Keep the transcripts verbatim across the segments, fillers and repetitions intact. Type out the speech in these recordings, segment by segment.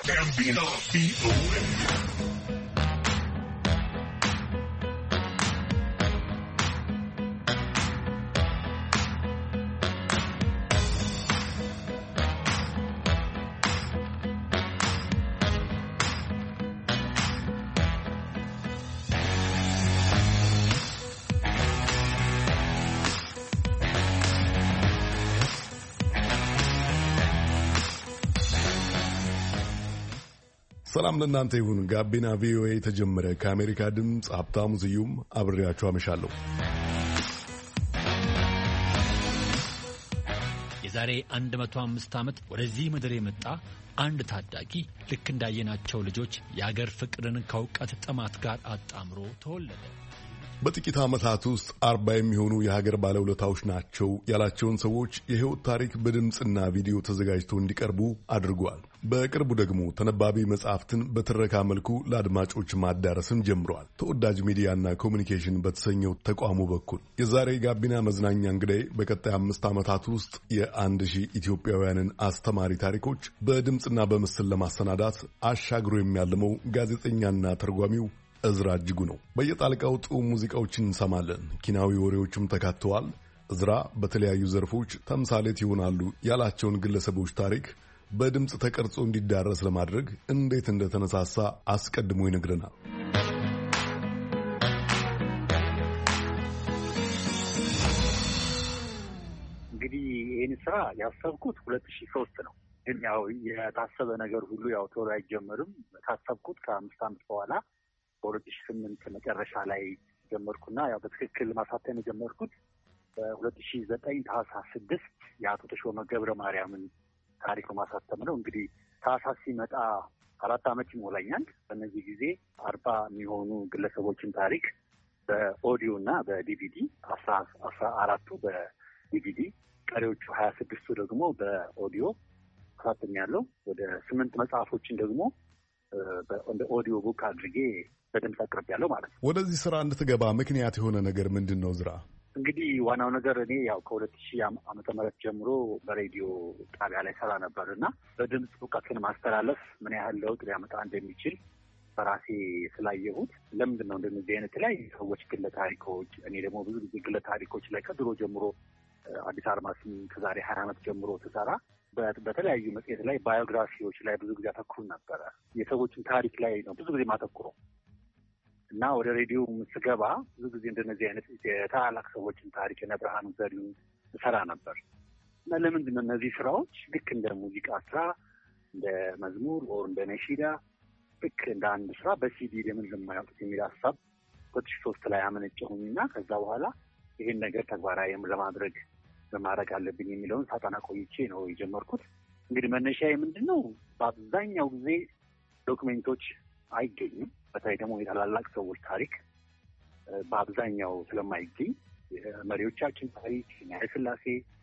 Gambino B O A. ሰላም ለእናንተ ይሁን። ጋቢና ቪኦኤ ተጀመረ። ከአሜሪካ ድምፅ ሀብታሙ ስዩም አብሬያችሁ አመሻለሁ። የዛሬ አንድ መቶ አምስት ዓመት ወደዚህ ምድር የመጣ አንድ ታዳጊ ልክ እንዳየናቸው ልጆች የአገር ፍቅርን ከእውቀት ጥማት ጋር አጣምሮ ተወለደ። በጥቂት ዓመታት ውስጥ አርባ የሚሆኑ የሀገር ባለውለታዎች ናቸው ያላቸውን ሰዎች የሕይወት ታሪክ በድምፅና ቪዲዮ ተዘጋጅቶ እንዲቀርቡ አድርጓል። በቅርቡ ደግሞ ተነባቢ መጽሐፍትን በትረካ መልኩ ለአድማጮች ማዳረስን ጀምረዋል። ተወዳጅ ሚዲያና ኮሚኒኬሽን በተሰኘው ተቋሙ በኩል የዛሬ ጋቢና መዝናኛ እንግዳይ በቀጣይ አምስት ዓመታት ውስጥ የአንድ ሺህ ኢትዮጵያውያንን አስተማሪ ታሪኮች በድምፅና በምስል ለማሰናዳት አሻግሮ የሚያልመው ጋዜጠኛና ተርጓሚው እዝራ እጅጉ ነው። በየጣልቃው ጥሩ ሙዚቃዎችን እንሰማለን። ኪናዊ ወሬዎችም ተካተዋል። እዝራ በተለያዩ ዘርፎች ተምሳሌት ይሆናሉ ያላቸውን ግለሰቦች ታሪክ በድምፅ ተቀርጾ እንዲዳረስ ለማድረግ እንዴት እንደተነሳሳ አስቀድሞ ይነግረናል። እንግዲህ ይህን ስራ ያሰብኩት ሁለት ሺህ ሶስት ነው። ግን ያው የታሰበ ነገር ሁሉ ያው ቶሎ አይጀመርም። ታሰብኩት ከአምስት ዓመት በኋላ በሁለት ሺህ ስምንት መጨረሻ ላይ ጀመርኩና ያው በትክክል ማሳተም የጀመርኩት በሁለት ሺህ ዘጠኝ ታህሳስ ስድስት የአቶ ተሾመ ገብረ ማርያምን ታሪክ ማሳተም ነው። እንግዲህ ታህሳስ ሲመጣ አራት ዓመት ይሞላኛል። በእነዚህ ጊዜ አርባ የሚሆኑ ግለሰቦችን ታሪክ በኦዲዮ እና በዲቪዲ አስራ አስራ አራቱ በዲቪዲ ቀሪዎቹ ሀያ ስድስቱ ደግሞ በኦዲዮ አሳተም ያለው ወደ ስምንት መጽሐፎችን ደግሞ እንደ ኦዲዮ ቡክ አድርጌ በደምብ አቅርብ ያለው ማለት ነው። ወደዚህ ስራ እንድትገባ ምክንያት የሆነ ነገር ምንድን ነው ዝራ? እንግዲህ ዋናው ነገር እኔ ያው ከሁለት ሺህ ዓመተ ምህረት ጀምሮ በሬዲዮ ጣቢያ ላይ ሰራ ነበር እና በድምፅ እውቀትን ማስተላለፍ ምን ያህል ለውጥ ሊያመጣ እንደሚችል በራሴ ስላየሁት ለምንድን ነው እንደዚህ አይነት የተለያዩ ሰዎች ግለ ታሪኮች እኔ ደግሞ ብዙ ጊዜ ግለ ታሪኮች ላይ ከድሮ ጀምሮ አዲስ አርማስም ከዛሬ ሀያ ዓመት ጀምሮ ትሰራ በተለያዩ መጽሔት ላይ ባዮግራፊዎች ላይ ብዙ ጊዜ አተኩር ነበረ። የሰዎችን ታሪክ ላይ ነው ብዙ ጊዜ ማተኩረው እና ወደ ሬዲዮ ስገባ ብዙ ጊዜ እንደነዚህ አይነት የታላላቅ ሰዎችን ታሪክ የነ ብርሃኑ ዘሪሁን እሰራ ነበር እና ለምንድን ነው እነዚህ ስራዎች ልክ እንደ ሙዚቃ ስራ እንደ መዝሙር ኦር እንደ ነሺዳ ልክ እንደ አንድ ስራ በሲዲ ለምን ለማያውቁት የሚል ሀሳብ ሁለት ሺህ ሶስት ላይ አመነጨሁኝና ከዛ በኋላ ይሄን ነገር ተግባራዊ ለማድረግ ለማድረግ አለብኝ የሚለውን ሳጠና ቆይቼ ነው የጀመርኩት። እንግዲህ መነሻዬ ምንድን ነው? በአብዛኛው ጊዜ ዶክሜንቶች አይገኙም። በተለይ ደግሞ የታላላቅ ሰዎች ታሪክ በአብዛኛው ስለማይገኝ የመሪዎቻችን ታሪክ ኃይለ ሥላሴ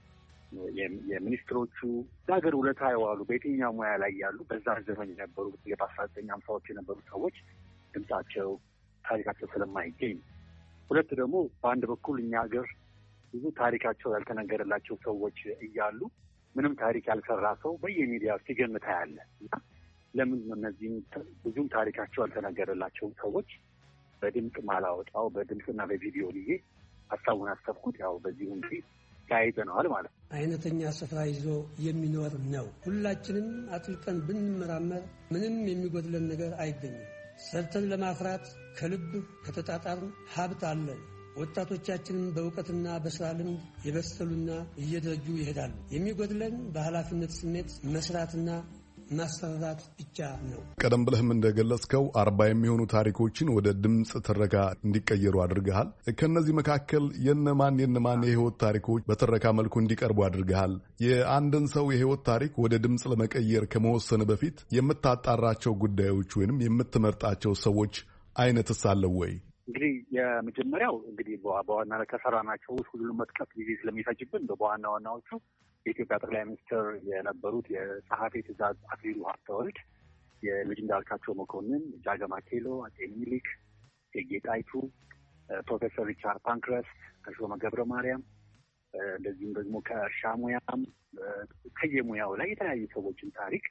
የሚኒስትሮቹ ለሀገር ውለታ የዋሉ በየትኛው ሙያ ላይ ያሉ በዛ ዘመን የነበሩ በአስራ ዘጠኝ ሀምሳዎች የነበሩ ሰዎች ድምጻቸው ታሪካቸው ስለማይገኝ፣ ሁለት ደግሞ በአንድ በኩል እኛ ሀገር ብዙ ታሪካቸው ያልተነገረላቸው ሰዎች እያሉ ምንም ታሪክ ያልሰራ ሰው በየሚዲያው ሲገምታ ያለ ለምን እነዚህም ብዙም ታሪካቸው ያልተነገረላቸው ሰዎች በድምፅ ማላወጣው በድምፅና በቪዲዮ ልዬ ሀሳቡን አሰብኩት። ያው በዚህ እንግዲህ ተያይዘነዋል ማለት ነው። አይነተኛ ስፍራ ይዞ የሚኖር ነው። ሁላችንም አጥልቀን ብንመራመር ምንም የሚጎድለን ነገር አይገኝም። ሰርተን ለማፍራት ከልብ ከተጣጣርን ሀብት አለን። ወጣቶቻችንም በእውቀትና በስራ ልምድ የበሰሉና እየደረጁ ይሄዳሉ። የሚጎድለን በኃላፊነት ስሜት መስራትና ማሰራት ብቻ ነው። ቀደም ብለህም እንደገለጽከው አርባ የሚሆኑ ታሪኮችን ወደ ድምፅ ትረካ እንዲቀየሩ አድርገሃል። ከነዚህ መካከል የነማን የነማን የህይወት ታሪኮች በትረካ መልኩ እንዲቀርቡ አድርገሃል? የአንድን ሰው የህይወት ታሪክ ወደ ድምፅ ለመቀየር ከመወሰን በፊት የምታጣራቸው ጉዳዮች ወይንም የምትመርጣቸው ሰዎች አይነትስ አለው ወይ? እንግዲህ የመጀመሪያው እንግዲህ በዋናነት ከሰራናቸው ውስጥ ሁሉንም መጥቀስ ጊዜ ስለሚፈጅብን በዋና ዋናዎቹ የኢትዮጵያ ጠቅላይ ሚኒስትር የነበሩት የጸሐፌ ትእዛዝ አክሊሉ ሀብተወልድ፣ የልጅ እንዳልካቸው መኮንን፣ ጃገማ ኬሎ፣ አጼ ሚኒሊክ፣ እቴጌ ጣይቱ፣ ፕሮፌሰር ሪቻርድ ፓንክረስት፣ ተሾመ ገብረ ማርያም እንደዚሁም ደግሞ ከእርሻ ሙያም ከየሙያው ላይ የተለያዩ ሰዎችን ታሪክ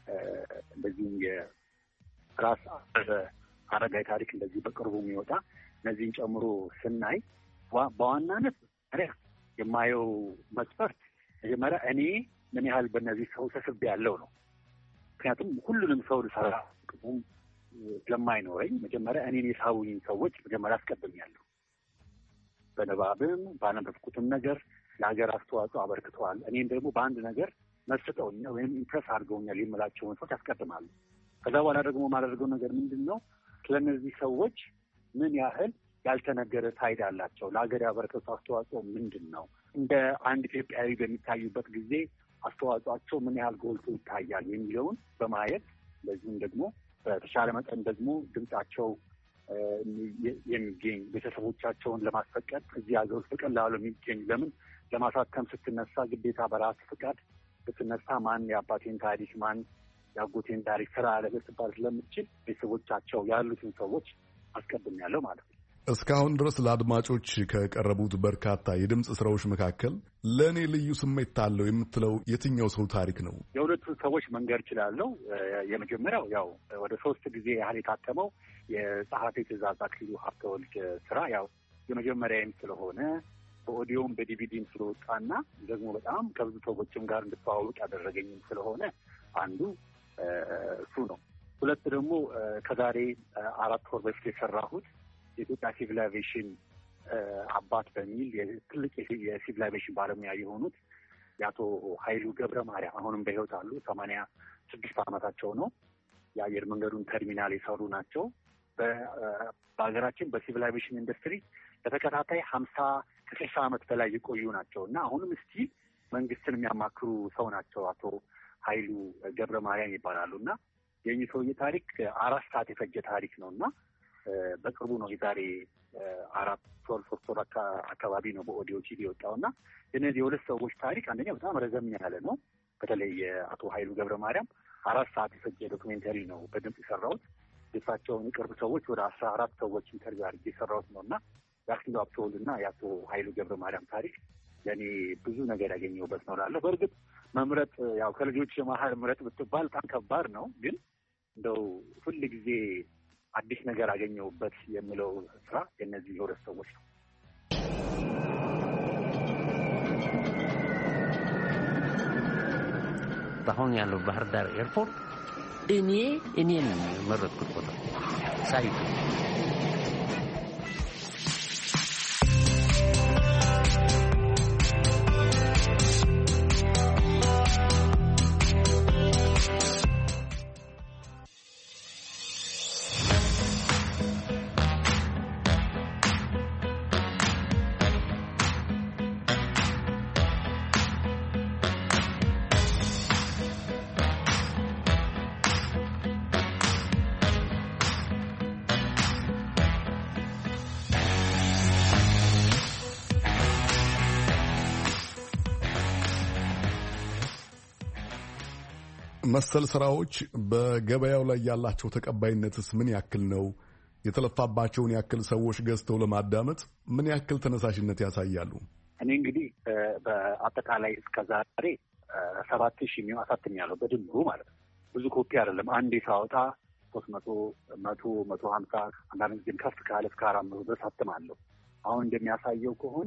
እንደዚህም የራስ አረጋይ ታሪክ እንደዚህ በቅርቡ የሚወጣ እነዚህን ጨምሮ ስናይ በዋናነት የማየው መስፈርት መጀመሪያ እኔ ምን ያህል በእነዚህ ሰው ተስቤ ያለው ነው። ምክንያቱም ሁሉንም ሰው ልሰራ ቅሙም ስለማይኖረኝ መጀመሪያ እኔን የሳቡኝ ሰዎች መጀመሪያ አስቀድሜያለሁ። በንባብም ባነበብኩትም ነገር ለሀገር አስተዋጽኦ አበርክተዋል፣ እኔም ደግሞ በአንድ ነገር መስጠውኛል ወይም ኢምፕረስ አድርገውኛል የምላቸውን ሰዎች አስቀድማለሁ። ከዛ በኋላ ደግሞ የማደርገው ነገር ምንድን ነው? ስለነዚህ ሰዎች ምን ያህል ያልተነገረ ፋይዳ አላቸው፣ ለሀገር ያበረከቱ አስተዋጽኦ ምንድን ነው፣ እንደ አንድ ኢትዮጵያዊ በሚታዩበት ጊዜ አስተዋጽኦአቸው ምን ያህል ጎልቶ ይታያል የሚለውን በማየት እንደዚሁም ደግሞ በተሻለ መጠን ደግሞ ድምጻቸው የሚገኝ ቤተሰቦቻቸውን ለማስፈቀድ እዚህ ሀገር ውስጥ በቀላሉ የሚገኝ ለምን ለማሳተም ስትነሳ ግዴታ በራስ ፍቃድ ስትነሳ ማን የአባቴን ታሪክ ማን የአጎቴን ታሪክ ስራ ለበስባል ስለምችል ቤተሰቦቻቸው ያሉትን ሰዎች አስቀድሜያለሁ ማለት ነው። እስካሁን ድረስ ለአድማጮች ከቀረቡት በርካታ የድምፅ ስራዎች መካከል ለእኔ ልዩ ስሜት አለው የምትለው የትኛው ሰው ታሪክ ነው? የሁለቱ ሰዎች መንገድ እችላለሁ። የመጀመሪያው ያው ወደ ሶስት ጊዜ ያህል የታተመው የጸሐፌ ትእዛዝ አክሊሉ ሀብተወልድ ስራ ያው የመጀመሪያም ስለሆነ በኦዲዮም በዲቪዲም ስለወጣና ደግሞ በጣም ከብዙ ሰዎችም ጋር እንድተዋወቅ ያደረገኝም ስለሆነ አንዱ እሱ ነው። ሁለት ደግሞ ከዛሬ አራት ወር በፊት የሰራሁት የኢትዮጵያ ሲቪል አቪዬሽን አባት በሚል ትልቅ የሲቪል አቪዬሽን ባለሙያ የሆኑት የአቶ ኃይሉ ገብረ ማርያም አሁንም በሕይወት አሉ። ሰማንያ ስድስት ዓመታቸው ነው። የአየር መንገዱን ተርሚናል የሰሩ ናቸው። በሀገራችን በሲቪል አቪዬሽን ኢንዱስትሪ በተከታታይ ሀምሳ ከስልሳ ዓመት በላይ የቆዩ ናቸው እና አሁንም እስቲ መንግስትን የሚያማክሩ ሰው ናቸው። አቶ ኃይሉ ገብረ ማርያም ይባላሉ እና የእኚህ ሰውዬ ታሪክ አራት ሰዓት የፈጀ ታሪክ ነው እና በቅርቡ ነው የዛሬ አራት ወር ሶስት ወር አካባቢ ነው በኦዲዮ ቲቪ የወጣው እና የነዚህ የሁለት ሰዎች ታሪክ አንደኛ በጣም ረዘም ያለ ነው። በተለይ የአቶ ኃይሉ ገብረ ማርያም አራት ሰዓት የፈጀ ዶክሜንተሪ ነው በድምጽ የሰራሁት። የእሳቸውን የቅርብ ሰዎች ወደ አስራ አራት ሰዎች ኢንተርቪው አድርጌ የሰራሁት ነው እና የአክሊሉ ሀብተወልድ እና የአቶ ኃይሉ ገብረ ማርያም ታሪክ ለእኔ ብዙ ነገር ያገኘሁበት ነው እላለሁ። በእርግጥ መምረጥ ያው ከልጆች መሀል ምረጥ ብትባል በጣም ከባድ ነው። ግን እንደው ሁል ጊዜ አዲስ ነገር አገኘሁበት የምለው ስራ የእነዚህ የሁለት ሰዎች ነው። አሁን ያለው ባህር ዳር ኤርፖርት እኔ እኔን መረጥኩት ቦታ ሳይቱ መሰል ስራዎች በገበያው ላይ ያላቸው ተቀባይነትስ ምን ያክል ነው? የተለፋባቸውን ያክል ሰዎች ገዝተው ለማዳመጥ ምን ያክል ተነሳሽነት ያሳያሉ? እኔ እንግዲህ በአጠቃላይ እስከዛሬ ሰባት ሺህ የሚሆን አሳትሜያለሁ በድምሩ ማለት ነው። ብዙ ኮፒ አይደለም። አንዴ ሳወጣ ሶስት መቶ መቶ መቶ ሀምሳ አንዳንድ ጊዜም ከፍ ካለ እስከ አራት መቶ ድረስ አትማለሁ። አሁን እንደሚያሳየው ከሆነ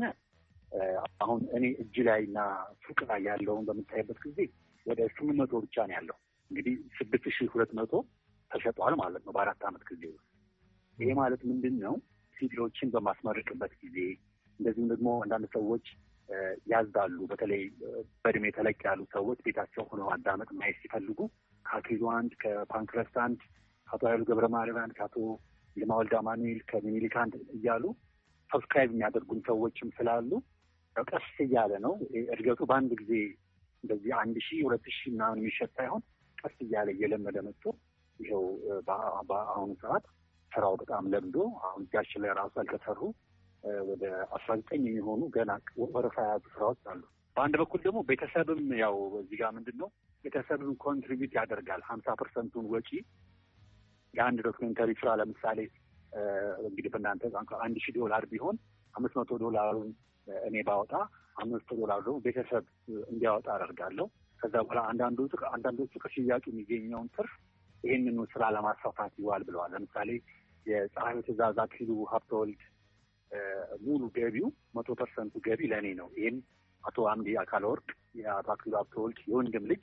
አሁን እኔ እጅ ላይ እና ሱቅ ላይ ያለውን በምታይበት ጊዜ ወደ ስምንት መቶ ብቻ ነው ያለው። እንግዲህ ስድስት ሺህ ሁለት መቶ ተሸጧል ማለት ነው በአራት ዓመት ጊዜ ውስጥ። ይሄ ማለት ምንድን ነው? ሲዲዎችን በማስመረቅበት ጊዜ እንደዚሁም ደግሞ አንዳንድ ሰዎች ያዝዳሉ። በተለይ በእድሜ ተለቅ ያሉ ሰዎች ቤታቸው ሆነው አዳመጥ ማየት ሲፈልጉ ከአክሊሉ አንድ፣ ከፓንክረስት አንድ፣ ከአቶ ኃይሉ ገብረ ማርያም አንድ፣ ከአቶ ይልማ ወልደ አማኑኤል፣ ከሚኒሊክ አንድ እያሉ ሰብስክራይብ የሚያደርጉን ሰዎችም ስላሉ ቀስ እያለ ነው እድገቱ። በአንድ ጊዜ እንደዚህ አንድ ሺህ ሁለት ሺህ ምናምን የሚሸጥ ሳይሆን ቀስ እያለ እየለመደ መጥቶ ይኸው በአሁኑ ሰዓት ስራው በጣም ለምዶ አሁን እጃችን ላይ ራሱ ያልተሰሩ ወደ አስራ ዘጠኝ የሚሆኑ ገና ወረፋ የያዙ ስራዎች አሉ። በአንድ በኩል ደግሞ ቤተሰብም ያው እዚህ ጋር ምንድን ነው ቤተሰብም ኮንትሪቢዩት ያደርጋል። ሀምሳ ፐርሰንቱን ወጪ የአንድ ዶክሜንተሪ ስራ ለምሳሌ እንግዲህ በእናንተ አንድ ሺህ ዶላር ቢሆን አምስት መቶ ዶላሩን እኔ ባወጣ አምስት ዶላር ደግሞ ቤተሰብ እንዲያወጣ አደርጋለሁ። ከዛ በኋላ አንዳንዶቹ አንዳንዶቹ ከሽያጩ የሚገኘውን ትርፍ ይህንን ስራ ለማስፋፋት ይዋል ብለዋል። ለምሳሌ የፀሐዩ ትእዛዝ አክሊሉ ሀብተወልድ ሙሉ ገቢው መቶ ፐርሰንቱ ገቢ ለእኔ ነው። ይህም አቶ አምዲ አካለ ወርቅ የአቶ አክሊሉ ሀብተወልድ የወንድም ልጅ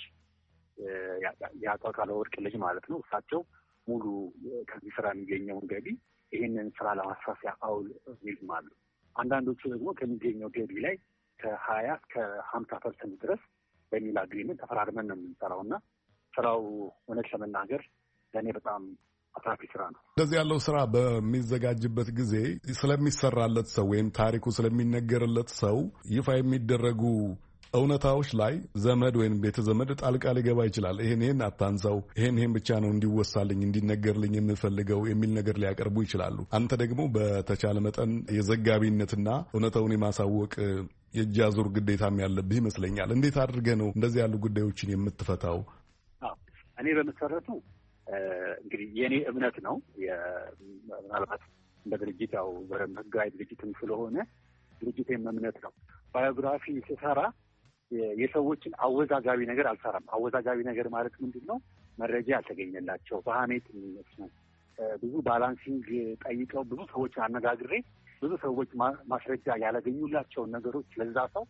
የአቶ አካለ ወርቅ ልጅ ማለት ነው። እሳቸው ሙሉ ከዚህ ስራ የሚገኘውን ገቢ ይህንን ስራ ለማስፋፊያ አውል የሚሉም አሉ። አንዳንዶቹ ደግሞ ከሚገኘው ገቢ ላይ ከሀያ እስከ ሀምሳ ፐርሰንት ድረስ በሚል አግሪመንት ተፈራርመን ነው የምንሰራው እና ስራው እውነት ለመናገር ለእኔ በጣም አትራፊ ስራ ነው። እንደዚህ ያለው ስራ በሚዘጋጅበት ጊዜ ስለሚሰራለት ሰው ወይም ታሪኩ ስለሚነገርለት ሰው ይፋ የሚደረጉ እውነታዎች ላይ ዘመድ ወይም ቤተ ዘመድ ጣልቃ ሊገባ ይችላል። ይሄን ይሄን አታንሳው፣ ይሄን ይሄን ብቻ ነው እንዲወሳልኝ እንዲነገርልኝ የምፈልገው የሚል ነገር ሊያቀርቡ ይችላሉ። አንተ ደግሞ በተቻለ መጠን የዘጋቢነትና እውነታውን የማሳወቅ የእጅ አዙር ግዴታም ያለብህ ይመስለኛል። እንዴት አድርገህ ነው እንደዚህ ያሉ ጉዳዮችን የምትፈታው? እኔ በመሰረቱ እንግዲህ የእኔ እምነት ነው። ምናልባት እንደ ድርጅት ያው ህጋዊ ድርጅትም ስለሆነ ድርጅቴም እምነት ነው። ባዮግራፊ ስሰራ የሰዎችን አወዛጋቢ ነገር አልሰራም። አወዛጋቢ ነገር ማለት ምንድን ነው? መረጃ ያልተገኘላቸው በሀሜት የሚመስሉ ብዙ ባላንሲንግ ጠይቀው ብዙ ሰዎች አነጋግሬ ብዙ ሰዎች ማስረጃ ያላገኙላቸውን ነገሮች ለዛ ሰው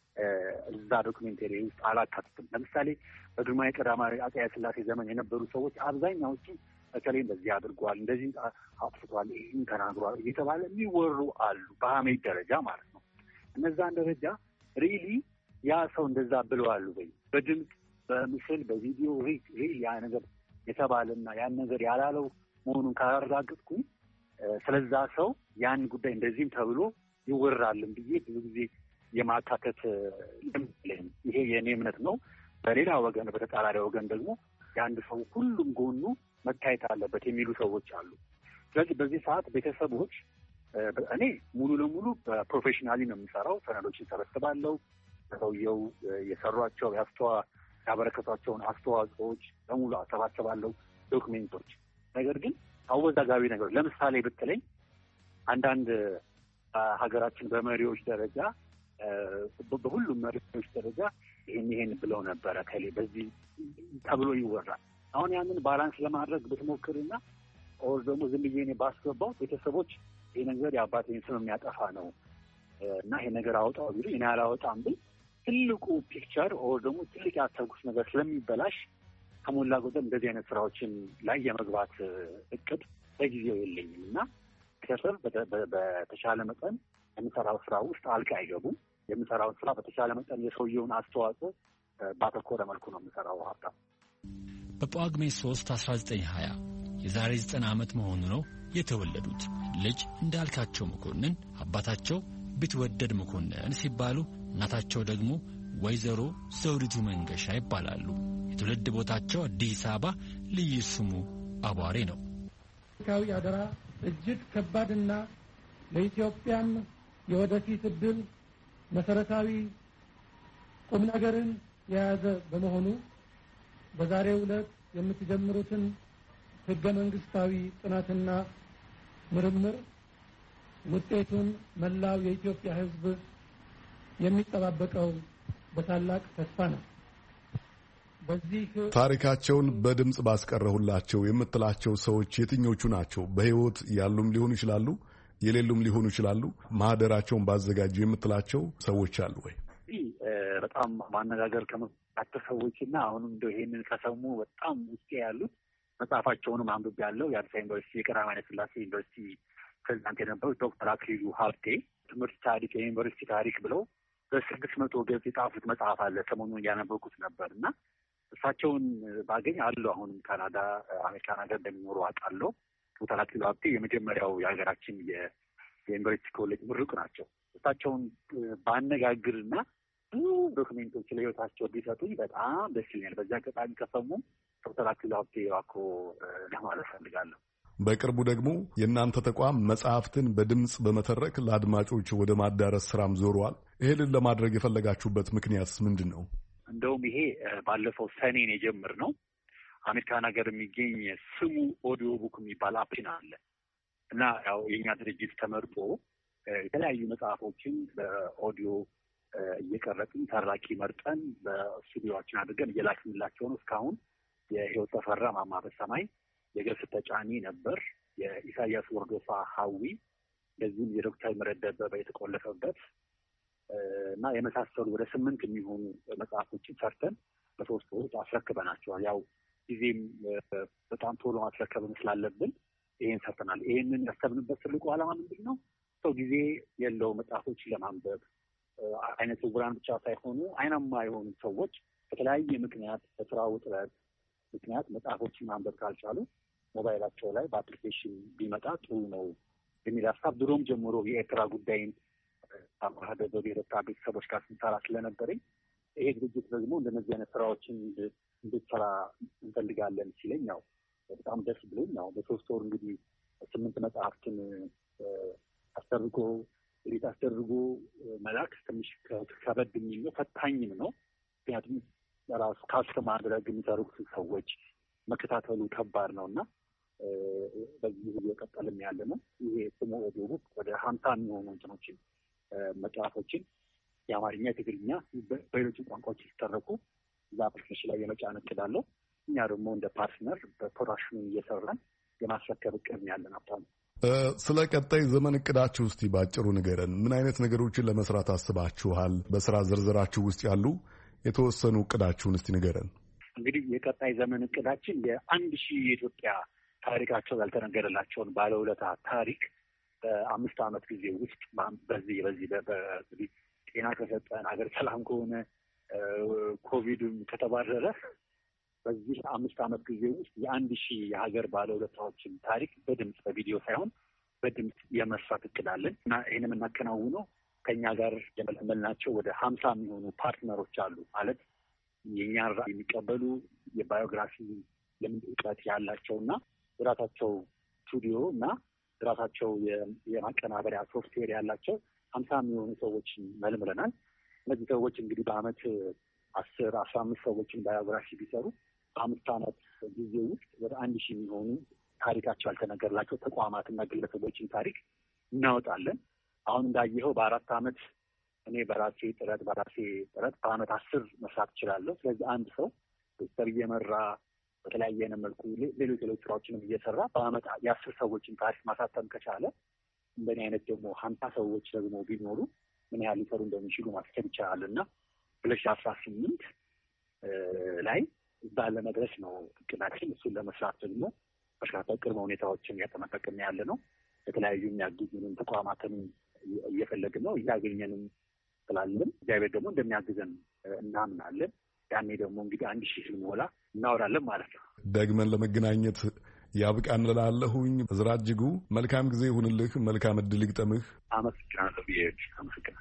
እዛ ዶክሜንተሪ ውስጥ አላካትትም። ለምሳሌ በግርማዊ ቀዳማዊ አፄ ኃይለ ሥላሴ ዘመን የነበሩ ሰዎች አብዛኛዎቹ በተለይ እንደዚህ አድርጓል፣ እንደዚህ አጥፍቷል፣ ይህን ተናግሯል እየተባለ የሚወሩ አሉ፣ በሀሜት ደረጃ ማለት ነው። እነዛን ደረጃ ሪሊ ያ ሰው እንደዛ ብለዋል ወይ በድምፅ በምስል በቪዲዮ ሪሊ ያ ነገር የተባለና ያን ነገር ያላለው መሆኑን ካላረጋገጥኩኝ ስለዛ ሰው ያን ጉዳይ እንደዚህም ተብሎ ይወራልን ብዬ ብዙ ጊዜ የማካተት ለምን ይሄ የኔ እምነት ነው። በሌላ ወገን በተጻራሪ ወገን ደግሞ የአንድ ሰው ሁሉም ጎኑ መታየት አለበት የሚሉ ሰዎች አሉ። ስለዚህ በዚህ ሰዓት ቤተሰቦች እኔ ሙሉ ለሙሉ ፕሮፌሽናሊ ነው የምሰራው። ሰነዶችን ሰበስባለሁ። ሰውየው የሰሯቸው ያስተዋ ያበረከቷቸውን አስተዋጽኦዎች በሙሉ አሰባስባለሁ፣ ዶክሜንቶች። ነገር ግን አወዛጋቢ ነገር ለምሳሌ ብትለኝ አንዳንድ ሀገራችን በመሪዎች ደረጃ በሁሉም መሪዎች ደረጃ ይሄን ይሄን ብለው ነበረ ከሌ በዚህ ተብሎ ይወራል። አሁን ያንን ባላንስ ለማድረግ ብትሞክርና ኦር ደግሞ ዝም ብዬ እኔ ባስገባው ቤተሰቦች ይሄ ነገር የአባቴን ስም የሚያጠፋ ነው እና ይሄ ነገር አውጣው ቢሉ እኔ አላወጣም ብል ትልቁ ፒክቸር ኦር ደግሞ ትልቅ ያሰብኩት ነገር ስለሚበላሽ ከሞላ ጎደል እንደዚህ አይነት ስራዎችን ላይ የመግባት እቅድ በጊዜው የለኝም እና ከስር በተሻለ መጠን የምሰራው ስራ ውስጥ አልቃ አይገቡም። የምሰራው ስራ በተሻለ መጠን የሰውየውን አስተዋጽኦ ባተኮረ መልኩ ነው የምሰራው። ሀብታ በጳጉሜ ሶስት አስራ ዘጠኝ ሀያ የዛሬ ዘጠና ዓመት መሆኑ ነው የተወለዱት። ልጅ እንዳልካቸው መኮንን አባታቸው ቢትወደድ መኮንን ሲባሉ እናታቸው ደግሞ ወይዘሮ ዘውዲቱ መንገሻ ይባላሉ። የትውልድ ቦታቸው አዲስ አበባ፣ ልዩ ስሙ አቧሬ ነው። ካዊ አደራ እጅግ ከባድና ለኢትዮጵያም የወደፊት ዕድል መሰረታዊ ቁም ነገርን የያዘ በመሆኑ በዛሬው ዕለት የምትጀምሩትን ህገ መንግስታዊ ጥናትና ምርምር ውጤቱን መላው የኢትዮጵያ ሕዝብ የሚጠባበቀው በታላቅ ተስፋ ነው። በዚህ ታሪካቸውን በድምጽ ባስቀረሁላቸው የምትላቸው ሰዎች የትኞቹ ናቸው? በህይወት ያሉም ሊሆኑ ይችላሉ፣ የሌሉም ሊሆኑ ይችላሉ። ማህደራቸውን ባዘጋጁ የምትላቸው ሰዎች አሉ ወይ? በጣም ማነጋገር ከመጣቸው ሰዎችና አሁንም እንደው ይሄንን ከሰሙ በጣም ውስጤ ያሉት መጽሐፋቸውንም አንብቤ ያለው የአዲስ አበባ ዩኒቨርሲቲ የቀዳማዊ ኃይለ ሥላሴ ዩኒቨርሲቲ ፕሬዚዳንት የነበሩት ዶክተር አክሊሉ ሀብቴ ትምህርት ታሪክ የዩኒቨርሲቲ ታሪክ ብለው በስድስት መቶ ገጽ የጻፉት መጽሐፍ አለ። ሰሞኑን እያነበብኩት ነበር እና እሳቸውን ባገኝ አለው አሁንም ካናዳ አሜሪካን ሀገር እንደሚኖሩ አውቃለሁ። ዶክተር አክሊሉ ሀብቴ የመጀመሪያው የሀገራችን የዩኒቨርሲቲ ኮሌጅ ምሩቅ ናቸው። እሳቸውን ባነጋግርና ብዙ ዶክሜንቶች ለህይወታቸው ቢሰጡኝ በጣም ደስ ይለኛል። በዚያ አጋጣሚ ከሰሙ ዶክተር አክሊሉ ሀብቴ እባክዎ ለማለት ፈልጋለሁ። በቅርቡ ደግሞ የእናንተ ተቋም መጽሐፍትን በድምጽ በመተረክ ለአድማጮች ወደ ማዳረስ ስራም ዞረዋል። ይሄንን ለማድረግ የፈለጋችሁበት ምክንያት ምንድን ነው? እንደውም ይሄ ባለፈው ሰኔን የጀመርነው አሜሪካን ሀገር የሚገኝ ስሙ ኦዲዮ ቡክ የሚባል አፕሽን አለ እና ያው የኛ ድርጅት ተመርጦ የተለያዩ መጽሐፎችን በኦዲዮ እየቀረጥን ተራኪ መርጠን በስቱዲዮችን አድርገን እየላክንላቸው ነው። እስካሁን የህይወት ተፈራ ማማ በሰማይ፣ የገብስ ተጫኒ ነበር፣ የኢሳያስ ወርዶፋ ሀዊ፣ እንደዚሁም የዶክተር ምህረት ደበበ የተቆለፈበት እና የመሳሰሉ ወደ ስምንት የሚሆኑ መጽሐፎችን ሰርተን በሶስት ወር አስረክበናቸዋል። ያው ጊዜም በጣም ቶሎ ማስረከብም ስላለብን ይሄን ሰርተናል። ይሄንን ያሰብንበት ትልቁ ዓላማ ምንድን ነው? ሰው ጊዜ የለው መጽሐፎችን ለማንበብ አይነ ስውራን ብቻ ሳይሆኑ አይናማ የሆኑ ሰዎች በተለያየ ምክንያት በስራ ውጥረት ምክንያት መጽሐፎችን ማንበብ ካልቻሉ ሞባይላቸው ላይ በአፕሊኬሽን ቢመጣ ጥሩ ነው የሚል ሀሳብ ድሮም ጀምሮ የኤርትራ ጉዳይን አማሃደ በብሔረታ ቤተሰቦች ጋር ስንሰራ ስለነበረኝ ይሄ ድርጅት ደግሞ እንደነዚህ አይነት ስራዎችን እንድትሰራ እንፈልጋለን ሲለኝ ያው በጣም ደስ ብሎኝ ያው በሶስት ወር እንግዲህ ስምንት መጽሐፍትን አስተርጎ ሪት አስተርጎ መላክ ትንሽ ከበድ የሚል ነው፣ ፈታኝም ነው። ምክንያቱም ራሱ ካስተ ማድረግ የሚሰሩት ሰዎች መከታተሉ ከባድ ነው እና በዚህ እየቀጠልን ያለ ነው። ይሄ ስሙ ኦዲዮ ቡክ ወደ ሀምሳ የሚሆኑ እንትኖችን መጽሐፎችን የአማርኛ፣ የትግርኛ በሌሎች ቋንቋዎች ሲተረኩ እዛ አፕሊኬሽን ላይ የመጫን እቅድ አለው። እኛ ደግሞ እንደ ፓርትነር በፕሮዳክሽኑ እየሰራን የማስረከብ እቅድ ያለን ሀብታሙ። ስለ ቀጣይ ዘመን እቅዳችሁ እስቲ ባጭሩ ንገረን። ምን አይነት ነገሮችን ለመስራት አስባችኋል? በስራ ዝርዝራችሁ ውስጥ ያሉ የተወሰኑ እቅዳችሁን እስቲ ንገረን። እንግዲህ የቀጣይ ዘመን እቅዳችን የአንድ ሺህ የኢትዮጵያ ታሪካቸው ያልተነገረላቸውን ባለውለታ ታሪክ በአምስት ዓመት ጊዜ ውስጥ በዚህ በዚህ በዚህ ጤና ከሰጠን ሀገር ሰላም ከሆነ ኮቪድም ከተባረረ በዚህ አምስት ዓመት ጊዜ ውስጥ የአንድ ሺህ የሀገር ባለውለታዎችን ታሪክ በድምፅ በቪዲዮ ሳይሆን በድምፅ የመስራት እቅዳለን እና ይህን የምናከናውነው ከኛ ጋር የመለመልናቸው ወደ ሀምሳ የሚሆኑ ፓርትነሮች አሉ። ማለት የእኛን ራዕይ የሚቀበሉ የባዮግራፊ ልምድ እውቀት ያላቸው እና የራሳቸው ስቱዲዮ እና የራሳቸው የማቀናበሪያ ሶፍትዌር ያላቸው ሀምሳ የሚሆኑ ሰዎችን መልምለናል። እነዚህ ሰዎች እንግዲህ በአመት አስር አስራ አምስት ሰዎችን ባዮግራፊ ቢሰሩ በአምስት ዓመት ጊዜ ውስጥ ወደ አንድ ሺህ የሚሆኑ ታሪካቸው ያልተነገርላቸው ተቋማትና ግለሰቦችን ታሪክ እናወጣለን። አሁን እንዳየኸው በአራት ዓመት እኔ በራሴ ጥረት በራሴ ጥረት በአመት አስር መስራት እችላለሁ። ስለዚህ አንድ ሰው ዶክተር እየመራ በተለያየ መልኩ ሌሎች ሌሎች ስራዎችንም እየሰራ በአመት የአስር ሰዎችን ታሪክ ማሳተም ከቻለ እንደኔ አይነት ደግሞ ሀምሳ ሰዎች ደግሞ ቢኖሩ ምን ያህል ሊሰሩ እንደሚችሉ ማስከብ ይቻላል እና ሁለት ሺህ አስራ ስምንት ላይ እዛ ለመድረስ ነው እቅዳችን። እሱን ለመስራት ደግሞ በርካታ ቅድመ ሁኔታዎችን እያጠናቀቅን ያለ ነው። የተለያዩ የሚያግዙንን ተቋማትን እየፈለግን ነው፣ እያገኘንም ስላለን እግዚአብሔር ደግሞ እንደሚያግዘን እናምናለን። ያኔ ደግሞ እንግዲህ አንድ ሺህ ስንሞላ እናወራለን ማለት ነው። ደግመን ለመገናኘት ያብቃን እላለሁኝ። እዝራ እጅጉ መልካም ጊዜ ይሁንልህ፣ መልካም እድል ይግጠምህ። አመሰግናለሁ ብዬ አመሰግናለሁ።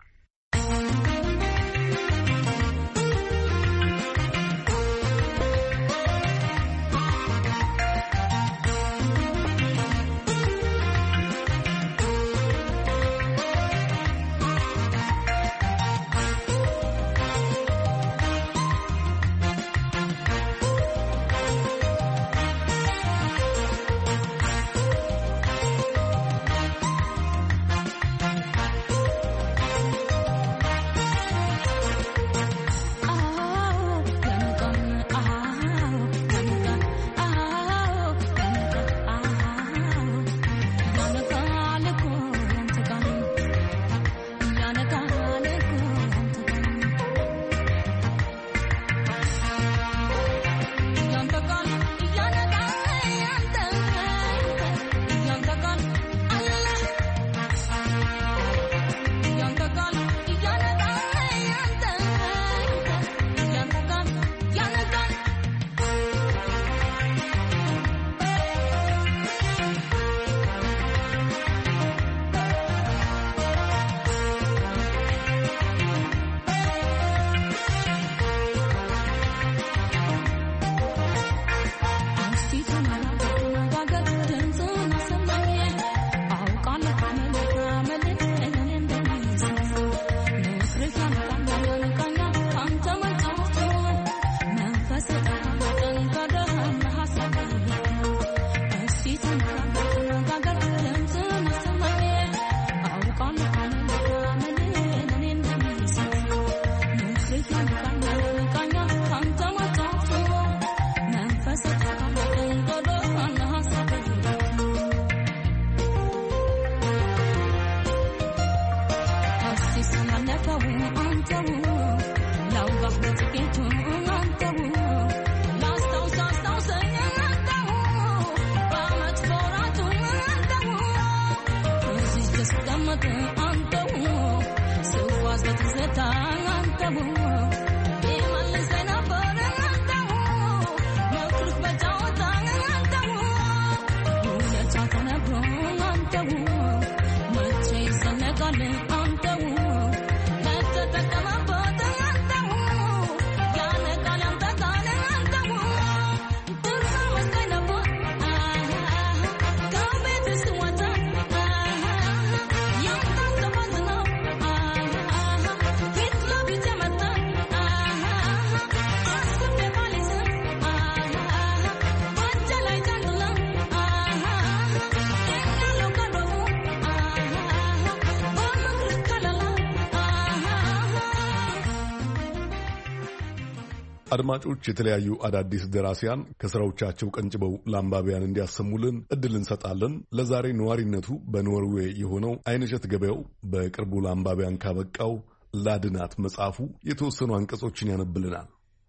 አድማጮች የተለያዩ አዳዲስ ደራሲያን ከስራዎቻቸው ቀንጭበው ለአንባቢያን እንዲያሰሙልን እድል እንሰጣለን። ለዛሬ ነዋሪነቱ በኖርዌይ የሆነው አይንሸት ገበያው በቅርቡ ለአንባቢያን ካበቃው ላድናት መጽሐፉ የተወሰኑ አንቀጾችን ያነብልናል።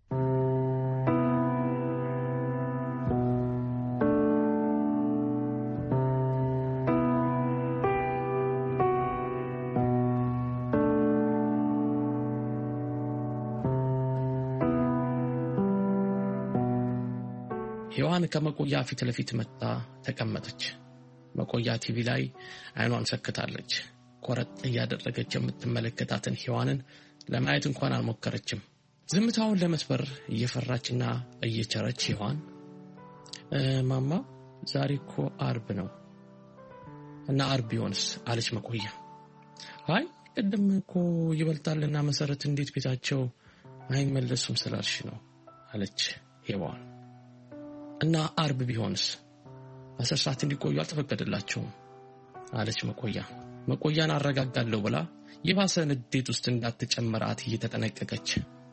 ሔዋን ከመቆያ ፊት ለፊት መጣ ተቀመጠች። መቆያ ቲቪ ላይ አይኗን ሰክታለች። ቆረጥ እያደረገች የምትመለከታትን ሔዋንን ለማየት እንኳን አልሞከረችም። ዝምታውን ለመስበር እየፈራችና እየቸረች ሔዋን ማማ ዛሬ እኮ አርብ ነው እና አርብ ቢሆንስ አለች መቆያ። አይ ቅድም እኮ ይበልጣልና መሰረት እንዴት ቤታቸው አይመለሱም ስላልሽ ነው አለች ሔዋን። እና አርብ ቢሆንስ አስር ሰዓት እንዲቆዩ አልተፈቀደላቸውም አለች መቆያ። መቆያን አረጋጋለሁ ብላ የባሰ ንዴት ውስጥ እንዳትጨምራት እየተጠነቀቀች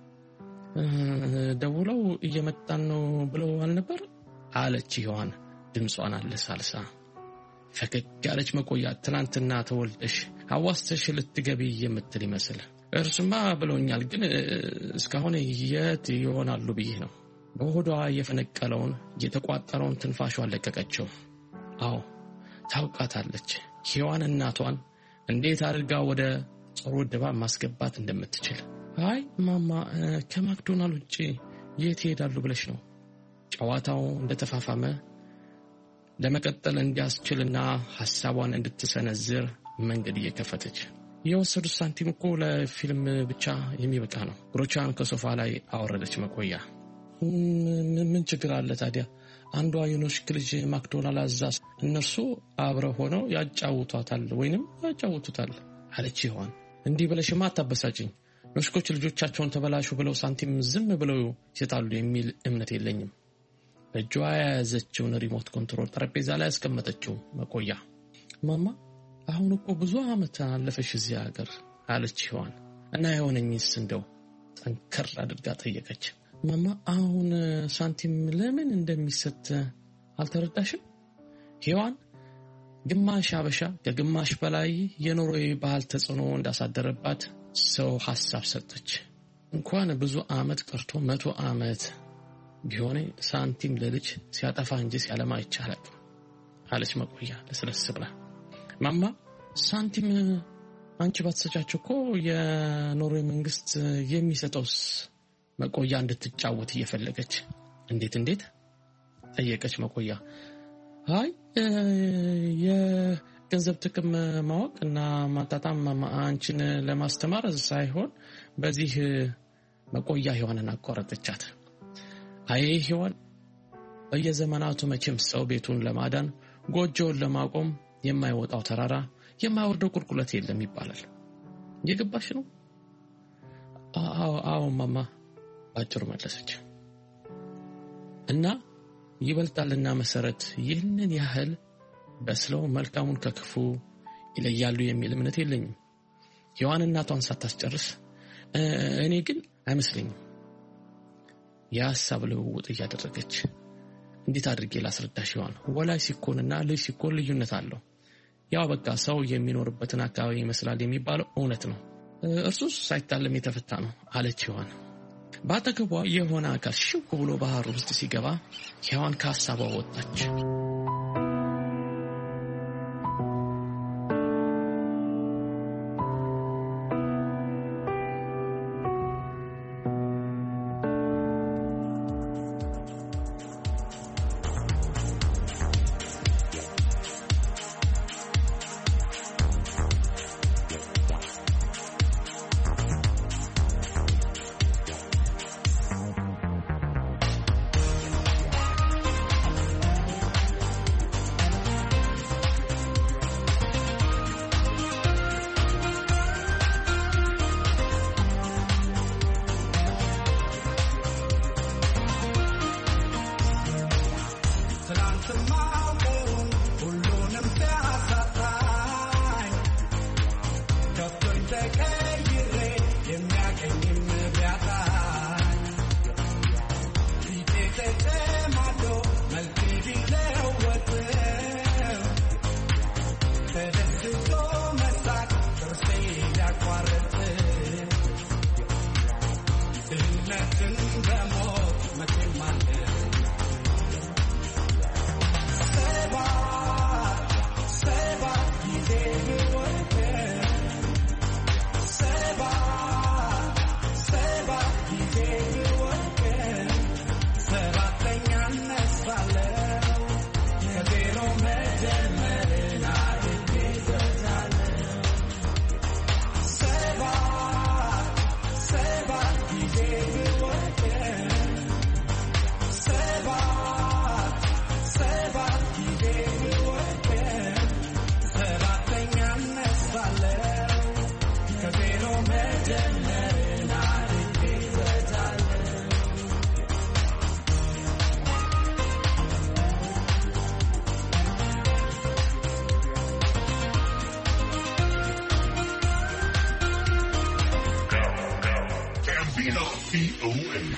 ደውለው እየመጣን ነው ብለው አልነበር አለች ሔዋን ድምጿን አለሳልሳ። ፈገግ ያለች መቆያ ትናንትና ተወልደሽ አዋስተሽ ልትገቢ የምትል ይመስል እርሱማ ብለውኛል፣ ግን እስካሁን የት ይሆናሉ ብዬ ነው። በሆዷ የፈነቀለውን የተቋጠረውን ትንፋሿን ለቀቀችው። አዎ ታውቃታለች ሔዋን እናቷን እንዴት አድርጋ ወደ ጾሩ ድባብ ማስገባት እንደምትችል። አይ ማማ ከማክዶናልድ ውጪ የት ይሄዳሉ ብለሽ ነው? ጨዋታው እንደተፋፋመ ለመቀጠል እንዲያስችልና ሐሳቧን እንድትሰነዝር መንገድ እየከፈተች የወሰዱት ሳንቲም እኮ ለፊልም ብቻ የሚበቃ ነው። ብሮቿን ከሶፋ ላይ አወረደች መቆያ። ምን ችግር አለ ታዲያ? አንዷ የኖሽክ ልጅ ማክዶናልድ አዛስ እነርሱ አብረው ሆነው ያጫውቷታል ወይንም ያጫውቱታል አለች ሔዋን። እንዲህ ብለሽማ አታበሳጭኝ። ኖሽኮች ልጆቻቸውን ተበላሹ ብለው ሳንቲም ዝም ብለው ይሰጣሉ የሚል እምነት የለኝም። በእጇ የያዘችውን ሪሞት ኮንትሮል ጠረጴዛ ላይ አስቀመጠችው መቆያ። ማማ አሁን እኮ ብዙ ዓመት አለፈሽ እዚህ ሀገር አለች ሔዋን። እና የሆነኝስ እንደው ጠንከር አድርጋ ጠየቀች። ማማ አሁን ሳንቲም ለምን እንደሚሰጥ አልተረዳሽም? ሔዋን ግማሽ አበሻ ከግማሽ በላይ የኖርዌይ ባህል ተጽዕኖ እንዳሳደረባት ሰው ሐሳብ ሰጠች። እንኳን ብዙ ዓመት ቀርቶ መቶ ዓመት ቢሆን ሳንቲም ለልጅ ሲያጠፋ እንጂ ሲያለማ አይቻልም አለች መቆያ ለስለስ ብላ። ማማ ሳንቲም አንቺ ባትሰጫቸው እኮ የኖርዌይ መንግስት የሚሰጠውስ? መቆያ እንድትጫወት እየፈለገች እንዴት እንዴት ጠየቀች መቆያ። አይ የገንዘብ ጥቅም ማወቅ እና ማጣጣም አንቺን ለማስተማር ሳይሆን በዚህ መቆያ ሔዋንን አቋረጠቻት። አይ ሔዋን በየዘመናቱ መቼም ሰው ቤቱን ለማዳን ጎጆውን ለማቆም የማይወጣው ተራራ የማይወርደው ቁልቁለት የለም ይባላል። የገባሽ ነው? አዎ አዎ ማማ አጭር መለሰች። እና ይበልጣልና መሰረት ይህንን ያህል በስለው መልካሙን ከክፉ ይለያሉ የሚል እምነት የለኝም። ሔዋን እናቷን ሳታስጨርስ እኔ ግን አይመስለኝም የሐሳብ ልውውጥ እያደረገች። እንዴት አድርጌ ላስረዳሽ ሔዋን? ወላጅ ሲኮንና ልጅ ሲኮን ልዩነት አለው። ያው በቃ ሰው የሚኖርበትን አካባቢ ይመስላል የሚባለው እውነት ነው። እርሱስ ሳይታለም የተፈታ ነው አለች ሔዋን። ባጠገቧ የሆነ አካል ሽው ብሎ ባህር ውስጥ ሲገባ ሔዋን ከሐሳቧ ወጣች።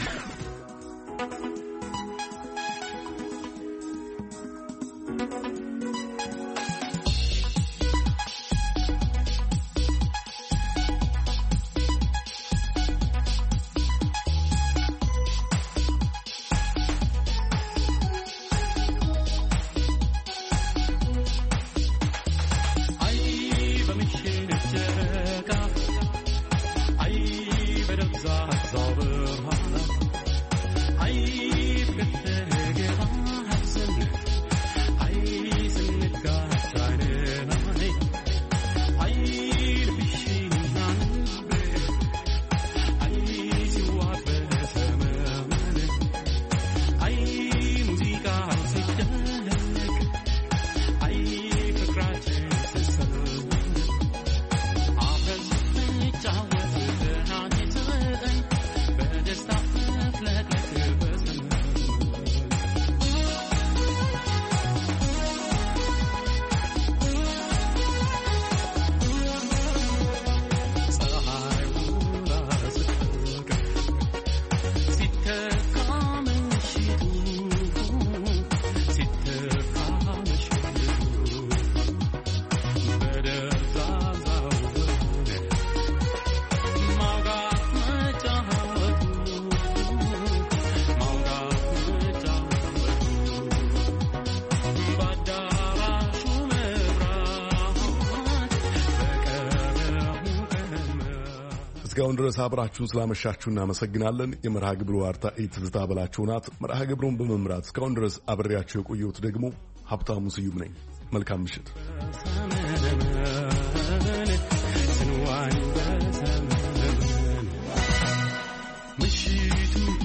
እስካሁን ድረስ አብራችሁን ስላመሻችሁ እናመሰግናለን። የመርሃ ግብሩ አርታኢ ትዝታ በላቸው ናት። መርሃ ግብሩን በመምራት እስካሁን ድረስ አብሬያችሁ የቆየሁት ደግሞ ሀብታሙ ስዩም ነኝ። መልካም ምሽት። ምሽቱ